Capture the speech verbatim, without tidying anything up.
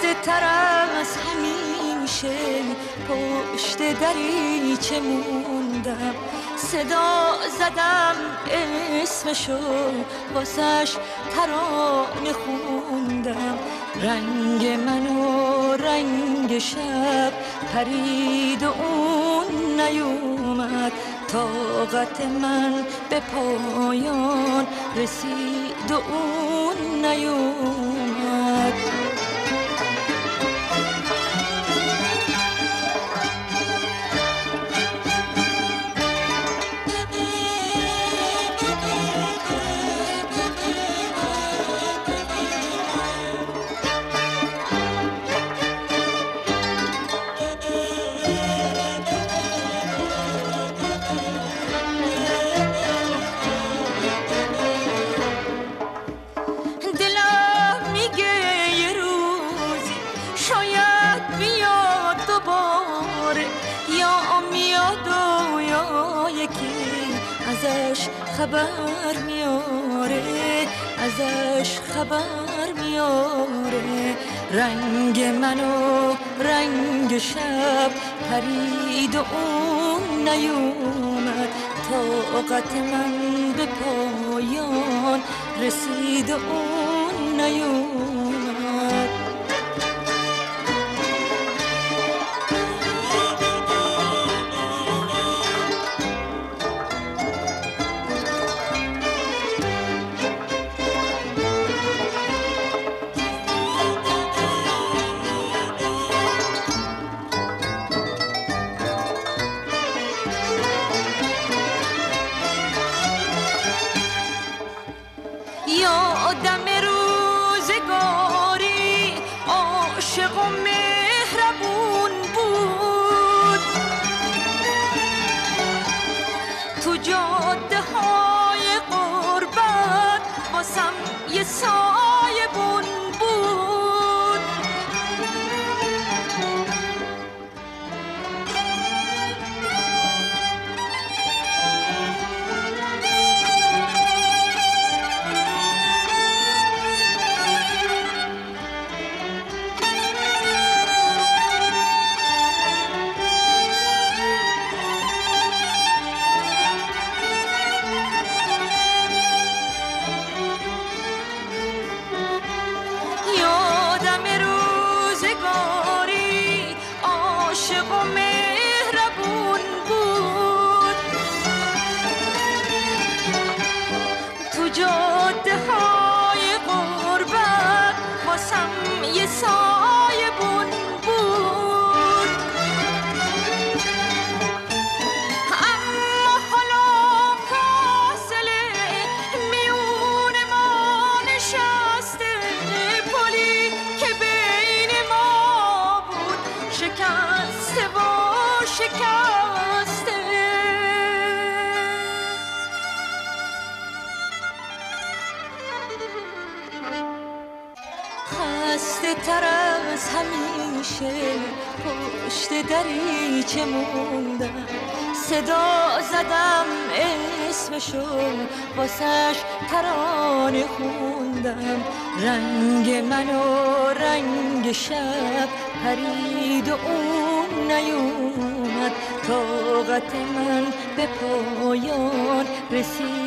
تر از همیشه پشت دریچه موندم، صدا زدم اسمشو واسش ترانه خوندم. رنگ من و رنگ شب پرید و اون نیومد، طاقت من به پایان رسید و اون نیومد. ازش خبر میاره، ازش خبر میاره. رنگ من و رنگ شب پرید و اون نیومد، طاقت من به پایان رسید و اون نیومد. یادم روزگاری عاشق و مهربون بود، تو جاده های غربت واسم یه سایه بون بود. جاده های غربت واسم یه سایه بون بود. اما حالا فاصله میون ما نشسته، پلی که بین ما بود شکسته و شکسته. خسته تر از همیشه پشت دریچه موندم، صدا زدم اسمشو واسش ترانه خوندم. رنگ من و رنگ شب پرید و اون نیومد، طاقت من به پایان رسید